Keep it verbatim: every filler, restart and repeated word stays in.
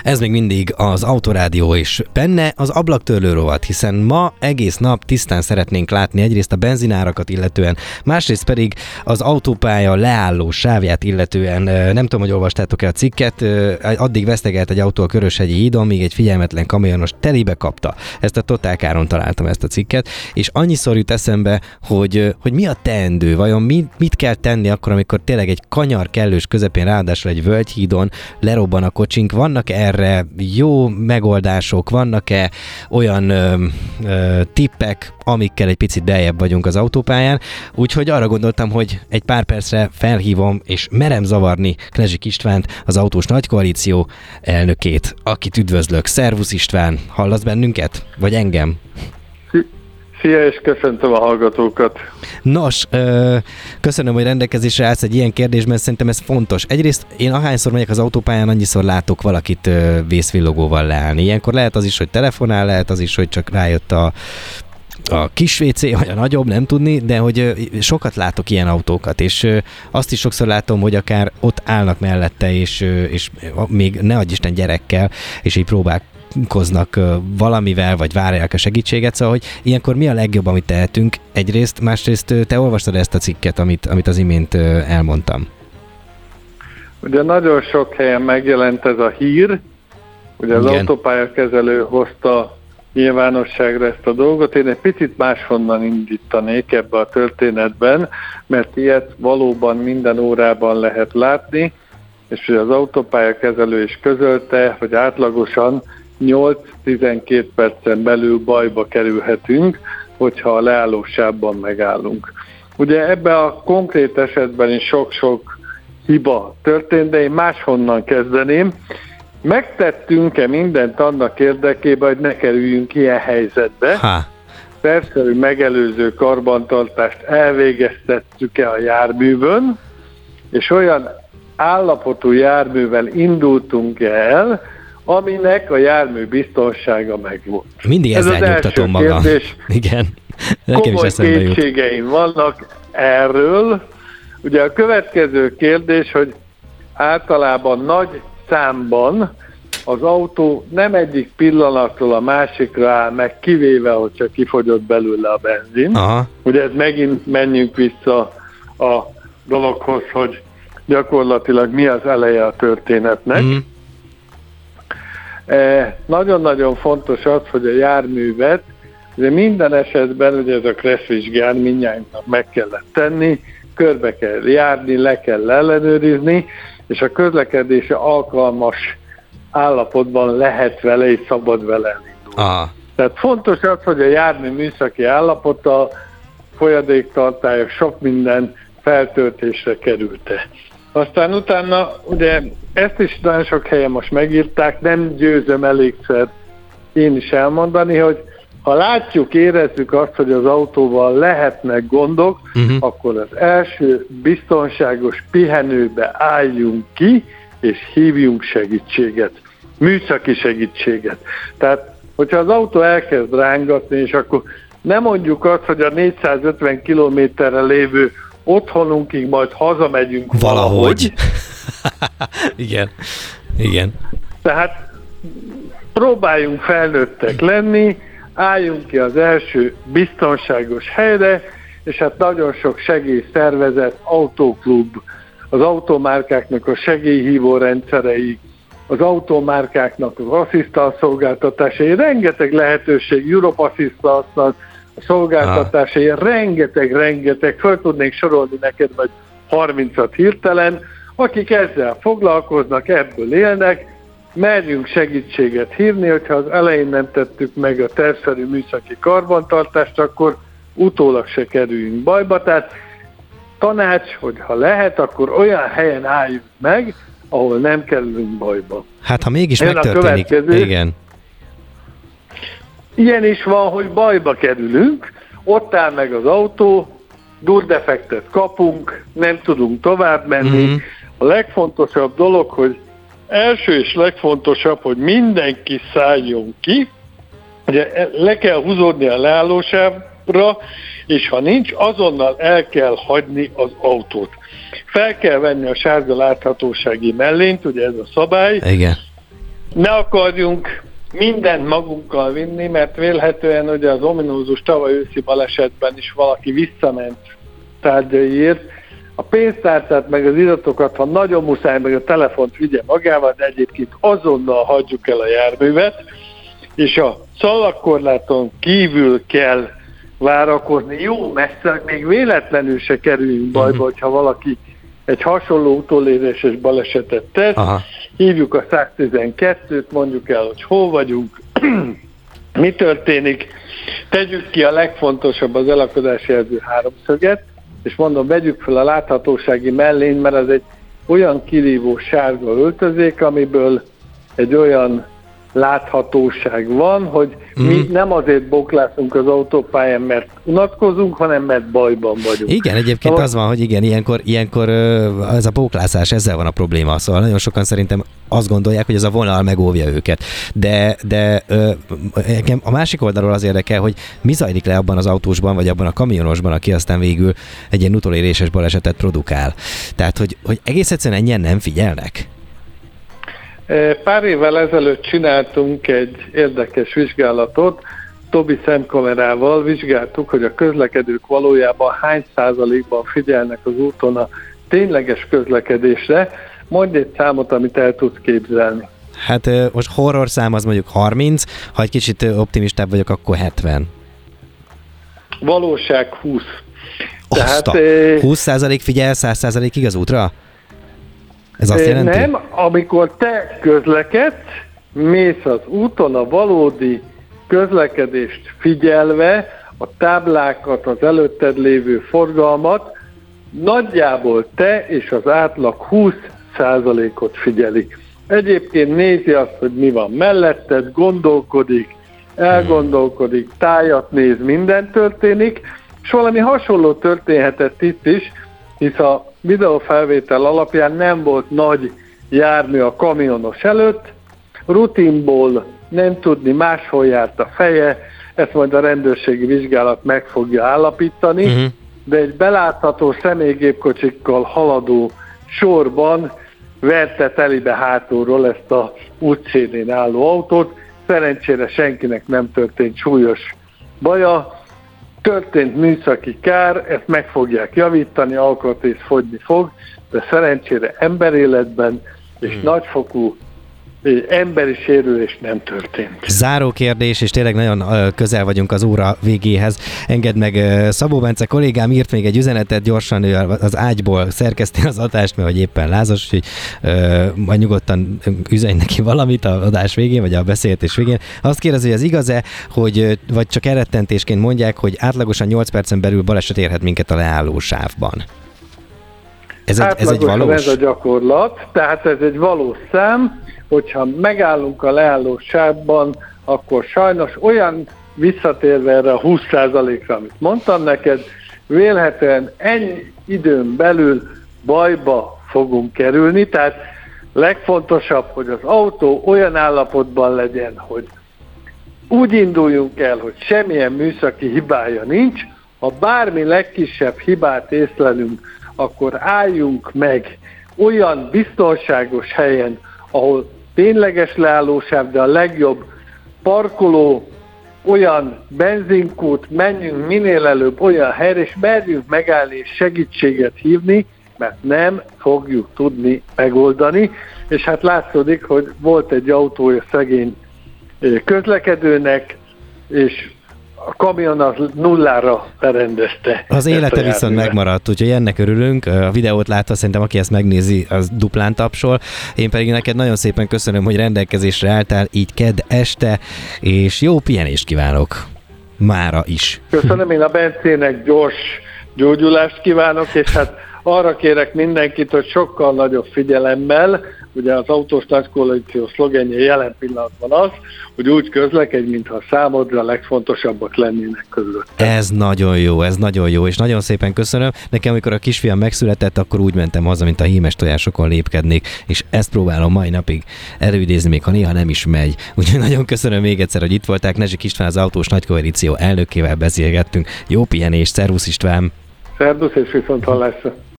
Ez még mindig az Autorádió, és benne az ablaktörlő rovat, hiszen ma egész nap tisztán szeretnénk látni egyrészt a benzinárakat illetően, másrészt pedig az autópálya leálló sávját illetően. Nem tudom, hogy olvastátok-e a cikket, addig vesztegelt egy autó a Köröshegyi hídon, míg egy figyelmetlen kamionos telibe kapta. Ezt a Totál Káron találtam, ezt a cikket, és annyiszor jut eszembe, hogy, hogy mi a teendő, vajon mit, mit kell tenni akkor, amikor tényleg egy kanyar kellős közepén, ráadásul egy völgyhídon lerobban a kocsink. Vannak erre jó megoldások, vannak-e olyan ö, ö, tippek, amikkel egy picit beljebb vagyunk az autópályán, úgyhogy arra gondoltam, hogy egy pár percre felhívom, és merem zavarni Knezsik Istvánt, az Autós Nagykoalíció elnökét, akit üdvözlök. Szervusz István, hallasz bennünket? Vagy engem? Szia, és köszöntöm a hallgatókat. Nos, ö, köszönöm, hogy rendelkezésre állsz egy ilyen kérdésben, szerintem ez fontos. Egyrészt én ahányszor megyek az autópályán, annyiszor látok valakit ö, vészvillogóval leállni. Ilyenkor lehet az is, hogy telefonál, lehet az is, hogy csak rájött a a kis vécé, vagy a nagyobb, nem tudni, de hogy sokat látok ilyen autókat, és azt is sokszor látom, hogy akár ott állnak mellette, és, és még ne adj Isten gyerekkel, és így próbálkoznak valamivel, vagy várják a segítséget, szóval, hogy ilyenkor mi a legjobb, amit tehetünk egyrészt, másrészt te olvastad ezt a cikket, amit, amit az imént elmondtam. Ugye nagyon sok helyen megjelent ez a hír, ugye az autópályakezelő hozta nyilvánosságra ezt a dolgot. Én egy picit máshonnan indítanék ebbe a történetben, mert ilyet valóban minden órában lehet látni, és az autópályakezelő is közölte, hogy átlagosan nyolc-tizenkét percen belül bajba kerülhetünk, hogyha a leállósávban megállunk. Ugye ebben a konkrét esetben is sok-sok hiba történt, de én máshonnan kezdeném. Megtettünk-e mindent annak érdekében, hogy ne kerüljünk ilyen helyzetbe? Tervszerű megelőző karbantartást elvégeztettük-e a járművön, és olyan állapotú járművel indultunk el, aminek a jármű biztonsága megvolt. Mindig ezzel nyugtatom magam. Igen. Komoly kétségeim vannak erről. Ugye a következő kérdés, hogy általában nagy számban az autó nem egyik pillanatról a másikra áll meg, kivéve, hogy csak kifogyott belőle a benzin. Aha. Ugye ez megint menjünk vissza a dologhoz, hogy gyakorlatilag mi az eleje a történetnek. Mm. E, nagyon-nagyon fontos az, hogy a járművet, ugye minden esetben, ugye ez a kresszvizsgán mindnyájunknak meg kellett tenni, körbe kell járni, le kell ellenőrizni, és a közlekedése alkalmas állapotban lehet vele és szabad vele elindulni. Aha. Tehát fontos az, hogy a jármű műszaki állapota, folyadéktartálya, sok minden feltöltésre került-e. Aztán utána, ugye ezt is nagyon sok helyen most megírták, nem győzöm elégszer én is elmondani, hogy ha látjuk, érezzük azt, hogy az autóval lehetnek gondok, uh-huh. akkor az első biztonságos pihenőbe álljunk ki, és hívjunk segítséget, műszaki segítséget. Tehát, hogyha az autó elkezd rángatni, és akkor nem mondjuk azt, hogy a négyszázötven kilométerre lévő otthonunkig majd hazamegyünk valahogy. valahogy. Igen, igen. Tehát próbáljunk felnőttek lenni, álljunk ki az első biztonságos helyre, és hát nagyon sok segélyszervezet, autóklub, az automárkáknak a segélyhívó rendszerei, az automárkáknak az asszisztans szolgáltatásai, rengeteg lehetőség, Europe Assistance-nak a szolgáltatásai, ah. rengeteg-rengeteg, föl tudnék sorolni neked vagy harmincat hirtelen, akik ezzel foglalkoznak, ebből élnek, merjünk segítséget hívni, hogyha az elején nem tettük meg a tervszerű műszaki karbantartást, akkor utólag se kerüljünk bajba. Tehát tanács, hogy ha lehet, akkor olyan helyen álljunk meg, ahol nem kerülünk bajba. Hát ha mégis Én megtörténik, igen. Ilyen is van, hogy bajba kerülünk, ott áll meg az autó, durdefektet kapunk, nem tudunk tovább menni. Mm-hmm. A legfontosabb dolog, hogy első és legfontosabb, hogy mindenki szálljon ki, ugye le kell húzódni a leállósávra, és ha nincs, azonnal el kell hagyni az autót. Fel kell venni a sárga láthatósági mellényt, ugye ez a szabály. Igen. ne akarjunk mindent magunkkal vinni, mert vélhetően ugye az ominózus tavaly őszi balesetben is valaki visszament tárgyaiért. A pénztárcát meg az iratokat, ha nagyon muszáj, meg a telefont vigye magával, de egyébként azonnal hagyjuk el a járművet, és a szalagkorláton kívül kell várakozni. Jó messze, még véletlenül se kerüljünk bajba, hogyha valaki egy hasonló utoléréses balesetet tesz. Aha. Hívjuk a száztizenkettőt, mondjuk el, hogy hol vagyunk, mi történik, tegyük ki a legfontosabb az elakadási jelző háromszöget, és mondom, vegyük fel a láthatósági mellényt, mert ez egy olyan kirívó sárga öltözék, amiből egy olyan láthatóság van, hogy mm. mi nem azért boklászunk az autópályán, mert unatkozunk, hanem mert bajban vagyunk. Igen, egyébként szóval az van, hogy igen, ilyenkor, ilyenkor ez a bóklászás, ezzel van a probléma. Szóval nagyon sokan szerintem azt gondolják, hogy ez a vonal megóvja őket. De, de a másik oldalról az érdekel, hogy mi zajlik le abban az autósban, vagy abban a kamionosban, aki aztán végül egy ilyen utoléréses balesetet produkál. Tehát, hogy, hogy egész egyszerűen ennyien nem figyelnek. Pár évvel ezelőtt csináltunk egy érdekes vizsgálatot, Tobi szemkamerával vizsgáltuk, hogy a közlekedők valójában hány százalékban figyelnek az úton a tényleges közlekedésre. Mondj egy számot, amit el tudsz képzelni. Hát most horror szám az mondjuk harminc, ha egy kicsit optimistább vagyok, akkor hetven. Valóság húsz. Tehát, húsz százalék figyel száz százalékig az útra? Ez azt jelenti? Nem, amikor te közlekedsz, mész az úton a valódi közlekedést figyelve, a táblákat, az előtted lévő forgalmat, nagyjából te és az átlag húsz százalékot figyeli. Egyébként nézi azt, hogy mi van melletted, gondolkodik, elgondolkodik, tájat néz, minden történik, és valami hasonló történhetett itt is, hisz a videófelvétel alapján nem volt nagy jármű a kamionos előtt, rutinból nem tudni, máshol járt a feje, ezt majd a rendőrségi vizsgálat meg fogja állapítani, uh-huh. de egy belátható személygépkocsikkal haladó sorban verte telibe hátulról ezt a útszélén álló autót, szerencsére senkinek nem történt súlyos baja, történt műszaki kár, ezt meg fogják javítani, alkatrész fogyni fog, de szerencsére emberéletben és hmm. nagyfokú emberi sérülés nem történt. Záró kérdés, és tényleg nagyon közel vagyunk az óra végéhez. Engedd meg, Szabó Bence kollégám írt még egy üzenetet, gyorsan ő az ágyból szerkeszti az adást, mert hogy éppen lázas, úgyhogy majd nyugodtan üzenj neki valamit a adás végén, vagy a beszélgetés végén. Azt kérdezi, hogy az igaz-e, hogy vagy csak elrettentésként mondják, hogy átlagosan nyolc percen belül baleset érhet minket a leálló sávban. Ez egy, ez egy valós? Ez a gyakorlat, tehát ez egy valós szám, hogyha megállunk a leálló sávban, akkor sajnos olyan, visszatérve erre a húsz százalékra, amit mondtam neked, vélhetően ennyi időn belül bajba fogunk kerülni, tehát legfontosabb, hogy az autó olyan állapotban legyen, hogy úgy induljunk el, hogy semmilyen műszaki hibája nincs, ha bármi legkisebb hibát észlelünk, akkor álljunk meg olyan biztonságos helyen, ahol tényleges leállósáv, de a legjobb parkoló, olyan benzinkút, menjünk minél előbb olyan helyre, és merjünk megállni és segítséget hívni, mert nem fogjuk tudni megoldani. És hát látszódik, hogy volt egy autója szegény közlekedőnek, és a kamion az nullára berendezte. Az élete viszont megmaradt, úgyhogy ennek örülünk. A videót látva szerintem, aki ezt megnézi, az duplán tapsol. Én pedig neked nagyon szépen köszönöm, hogy rendelkezésre álltál így kedd este, és jó pihenést kívánok mára is. Köszönöm, én a Bencének gyors gyógyulást kívánok, és hát arra kérek mindenkit, hogy sokkal nagyobb figyelemmel, ugye az autós nagykoalíció szlogenje jelen pillanatban az, hogy úgy közlekedj, mintha számodra a legfontosabbak lennének közötte. Ez nagyon jó, ez nagyon jó, és nagyon szépen köszönöm. Nekem, amikor a kisfiam megszületett, akkor úgy mentem haza, mint a hímes tojásokon lépkednék, és ezt próbálom mai napig előidézni, még ha néha nem is megy. Úgyhogy nagyon köszönöm még egyszer, hogy itt volták. Nezsik István, az autós nagykoalíció elnökével beszélgettünk. Jó pihenést, szervusz István! Szervusz és viszont hallásra!